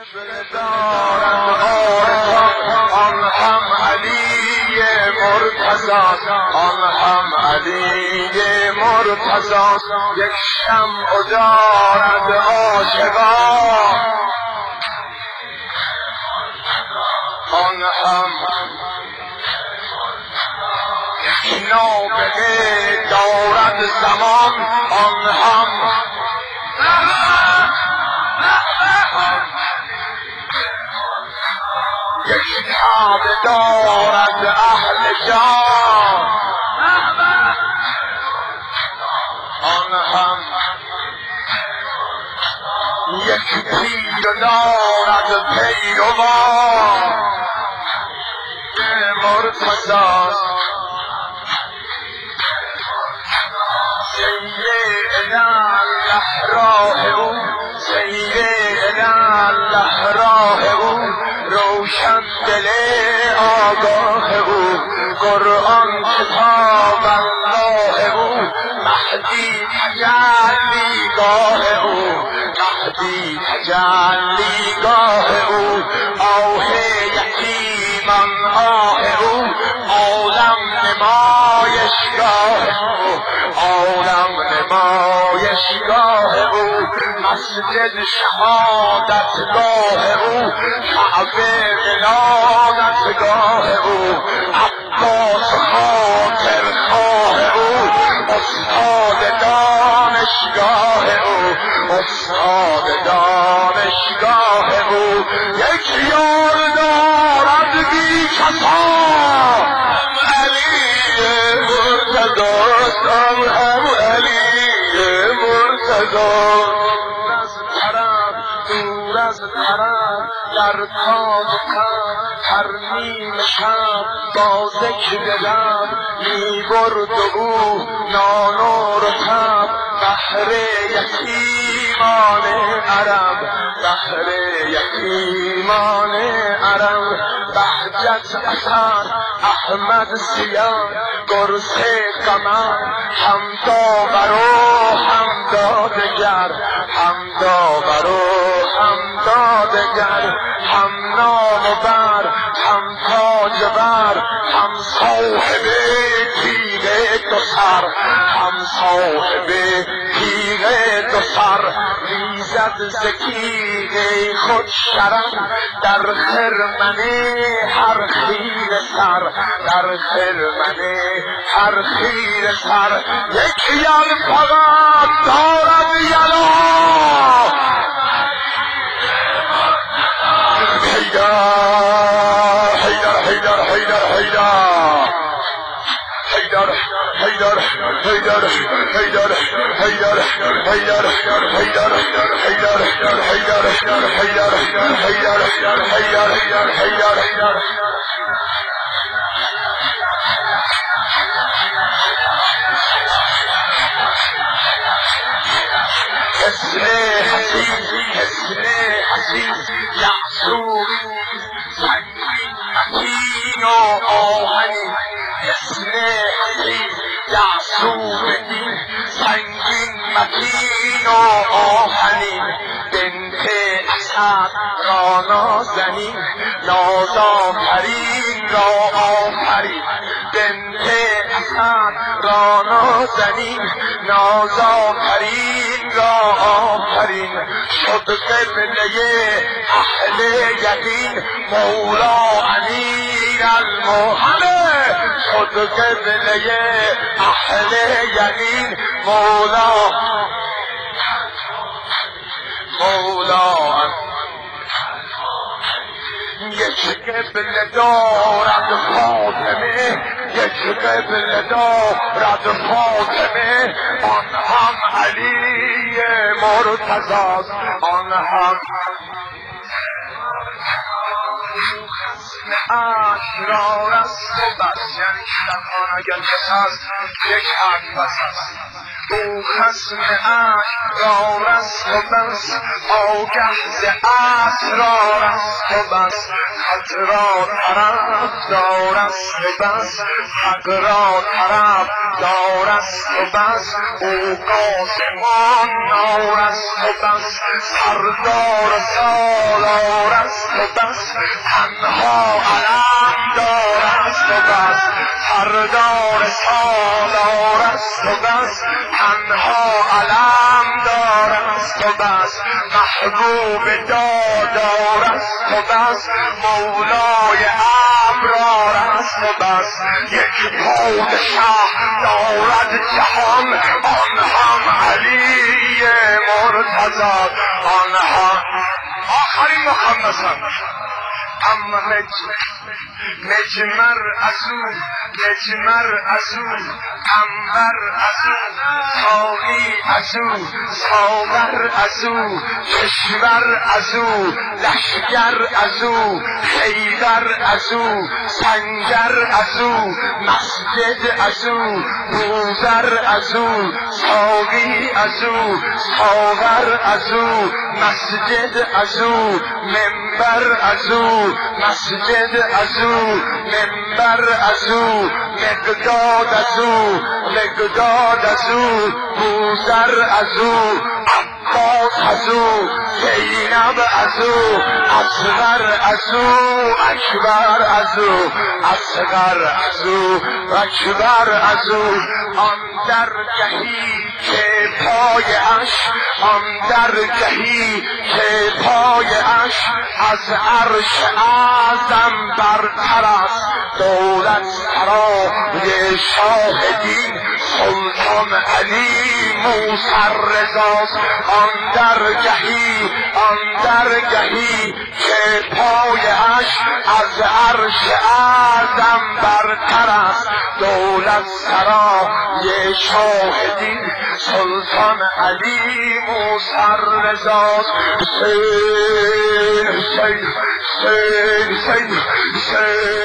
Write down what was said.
دارد عارفان آن هم علی مرتضی آن هم علی مرتضی یک شمع دارد عاشقان آن هم یک نابغه دارد زمان آن هم یک کعبه دارد اهل جان آن هم یک پیر دارد پیروان مرتضی سید الله راه او سید الله راه او روشن دل آگاه او قرآن کتاب الله او مهدی تجلیگاه او مهدی تجلیگاه او آه یتیمان آه او عالم نمایشگاه او عالم نمایشگاه او مسجد شهادتگاه او کعبه ولادتگاه او عباس خاطرخواه او استاد دانشگاه او استاد دانشگاه او یک یار دارد بی کسان علی مرتضی هم علی مرتضی دور از طرف در تاج ترمیم شب با ذکر لب می برد او نان و رطب بهر یتیمان عرب بهر یتیمان عرب بهجت اثر احمد سیاه گرز قمر هم داور و هم دادگر هم داور و هم دادگر هم نام و بر هم تاج بر هم صاحب تیغ دو سر هم صاحب تیغ دو سر ریزد ز تیغ خود شرف در خرمن هر خیره سر در خرمن هر خیره سر یک یل فقط دارد یلا حیدر حیدر حیدر حیدر حیدر حیدر حیدر حیدر حیدر حیدر حیدر حیدر حیدر حیدر حیدر حیدر حسن حسین حسن حسین یعصوب سنگین متین و آهنین حسن حسین یعصوب سنگین متین و آهنین بنت اسد را نازنین نازآفرین را آفرین بنت اسد را نازنین نازآفرین را آفرین شد قبله اهل یقین مولا امیر المؤمنین شد قبله اهل یقین مولا یک قبله دارد فاطمه یک قبله دارد فاطمه آن هم علی مرتضی آن هم اشرار است و بس یعنی شبان اگر بس یک حرف بس است او خصم اشرار است و بس آگه ز اسرار است و بس خط را طرف دار است و بس حق را طرف دار است و بس او قاسمان نار است و بس سردار سالار و بس تنها علمدار است و بس سردار سالار است و بس تنها علمدار است و بس محبوب دادار است و بس مولای ابرار است و بس یک پادشاه دارد جهان آن هم علی مرتضی آن هم آخرین مخمسم اما مجمر ازو مجمر ازو انبر ازو ساقی ازو ساغر ازو کشور ازو لشگر ازو خیبر ازو سنگر ازو مسجد ازو روزر ازو ساقی ازو ساغر ازو مسجد ازو منبر ازو مسجد ازو منبر ازو مقداد ازو مقداد ازو بوذر ازو عباس ازو زینب ازو اصغر ازو اکبر ازو اصغر ازو اکبر ازو آن درگهی که پایش آن درگهی که پایش از عرش اعظم برتر است دولت سرای شاهدین سلطان علی موسی رضاست آن درگهی که پایش از عرش اعظم برتر است دولت سرای شاهدین سلطان علی موسی رضاست حسین حسین حسین حسین